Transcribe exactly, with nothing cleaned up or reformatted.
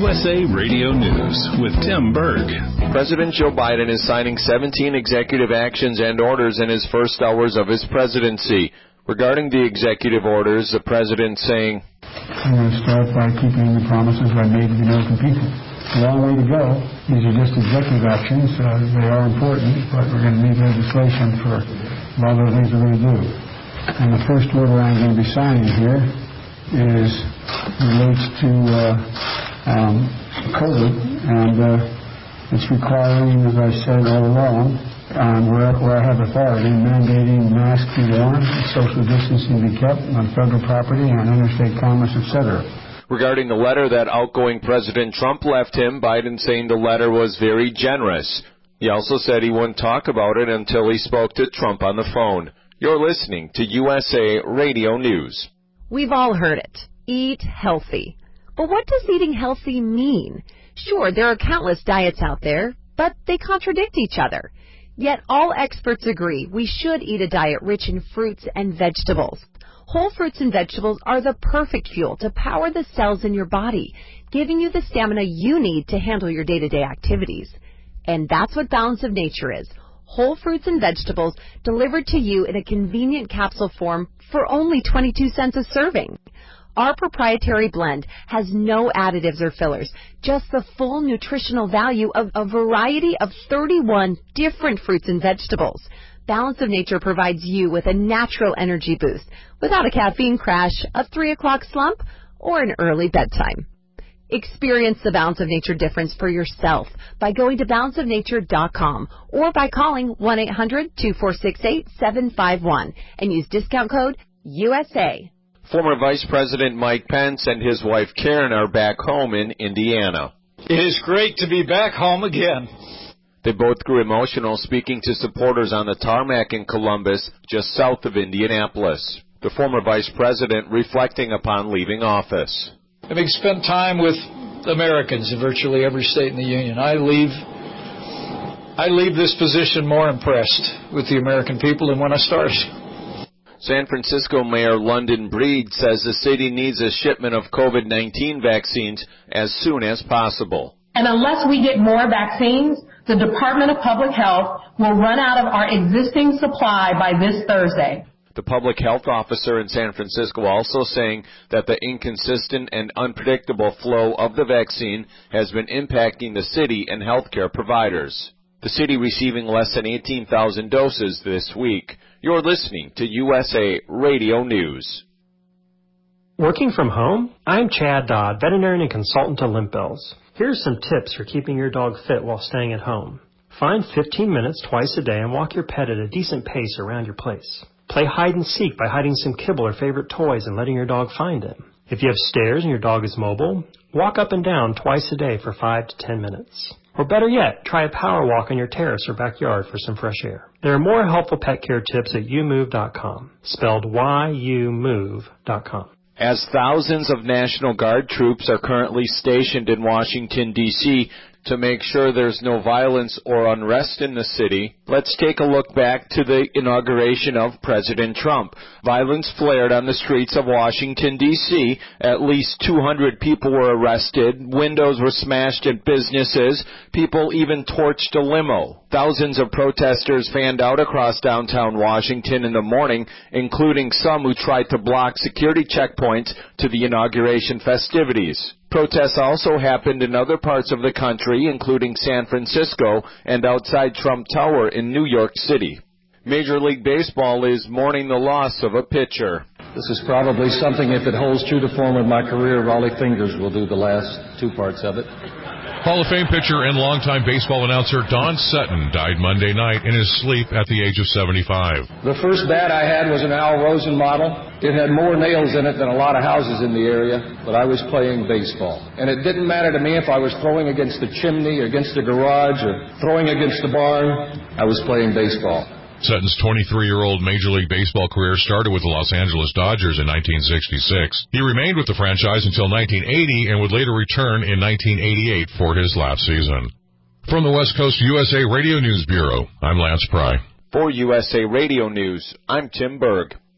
S A Radio News with Tim Berg. President Joe Biden is signing seventeen executive actions and orders in his first hours of his presidency. Regarding the executive orders, the president saying, I'm going to start by keeping the promises I made to the American people. A long way to go. These are just executive actions. Uh, they are important, but we're going to need legislation for a lot of the things we're going to do. And the first order I'm going to be signing here is relates to uh, um, COVID, and uh, it's requiring, as I said all along, um, where, where I have authority, mandating masks be worn, social distancing be kept on federal property, on interstate commerce, et cetera. Regarding the letter that outgoing President Trump left him, Biden saying the letter was very generous. He also said he wouldn't talk about it until he spoke to Trump on the phone. You're listening to U S A Radio News. We've all heard it. Eat healthy. But what does eating healthy mean? Sure, there are countless diets out there, but they contradict each other. Yet all experts agree we should eat a diet rich in fruits and vegetables. Whole fruits and vegetables are the perfect fuel to power the cells in your body, giving you the stamina you need to handle your day-to-day activities. And that's what Balance of Nature is. Whole fruits and vegetables delivered to you in a convenient capsule form for only twenty-two cents a serving. Our proprietary blend has no additives or fillers, just the full nutritional value of a variety of thirty-one different fruits and vegetables. Balance of Nature provides you with a natural energy boost without a caffeine crash, a three o'clock slump, or an early bedtime. Experience the Balance of Nature difference for yourself by going to balance of nature dot com or by calling one eight hundred two four six eight seven five one and use discount code U S A. Former Vice President Mike Pence and his wife Karen are back home in Indiana. It is great to be back home again. They both grew emotional speaking to supporters on the tarmac in Columbus, just south of Indianapolis. The former vice president reflecting upon leaving office. Having spent time with Americans in virtually every state in the Union, I leave I leave this position more impressed with the American people than when I started. San Francisco Mayor London Breed says the city needs a shipment of COVID nineteen vaccines as soon as possible. And unless we get more vaccines, the Department of Public Health will run out of our existing supply by this Thursday. The public health officer in San Francisco also saying that the inconsistent and unpredictable flow of the vaccine has been impacting the city and healthcare providers. The city receiving less than eighteen thousand doses this week. You're listening to U S A Radio News. Working from home? I'm Chad Dodd, veterinarian and consultant to Limp Bells. Here's some tips for keeping your dog fit while staying at home. Find fifteen minutes twice a day and walk your pet at a decent pace around your place. Play hide and seek by hiding some kibble or favorite toys and letting your dog find it. If you have stairs and your dog is mobile, walk up and down twice a day for five to ten minutes. Or better yet, try a power walk on your terrace or backyard for some fresh air. There are more helpful pet care tips at you move dot com, spelled Y U move dot com. As thousands of National Guard troops are currently stationed in Washington, D C to make sure there's no violence or unrest in the city, let's take a look back to the inauguration of President Trump. Violence flared on the streets of Washington, D C At least two hundred people were arrested. Windows were smashed at businesses. People even torched a limo. Thousands of protesters fanned out across downtown Washington in the morning, including some who tried to block security checkpoints to the inauguration festivities. Protests also happened in other parts of the country, including San Francisco and outside Trump Tower in New York City. Major League Baseball is mourning the loss of a pitcher. This is probably something, if it holds true to form of my career, Raleigh Fingers will do the last two parts of it. Hall of Fame pitcher and longtime baseball announcer Don Sutton died Monday night in his sleep at the age of seventy-five. The first bat I had was an Al Rosen model. It had more nails in it than a lot of houses in the area, but I was playing baseball. And it didn't matter to me if I was throwing against the chimney or against the garage or throwing against the barn. I was playing baseball. Sutton's twenty-three-year-old Major League Baseball career started with the Los Angeles Dodgers in nineteen sixty-six. He remained with the franchise until nineteen eighty and would later return in nineteen eighty-eight for his last season. From the West Coast U S A Radio News Bureau, I'm Lance Pry. For U S A Radio News, I'm Tim Berg.